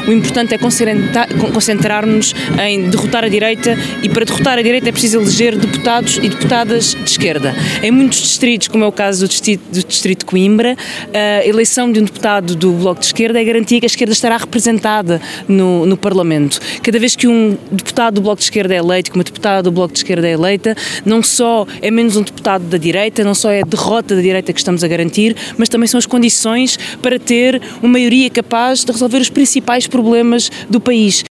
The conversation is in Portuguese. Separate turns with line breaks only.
O importante é concentrar-nos em derrotar a direita, e para derrotar a direita é preciso eleger deputados e deputadas de esquerda. Em muitos distritos, como é o caso do distrito de Coimbra, a eleição de um deputado do Bloco de Esquerda é garantia que a esquerda estará representada no Parlamento. Cada vez que um deputado do Bloco de Esquerda é eleito, que uma deputada do Bloco de Esquerda é eleita, não só é menos um deputado da direita, não só é a derrota da direita que estamos a garantir, mas também são as condições para ter uma maioria capaz de resolver os principais problemas do país.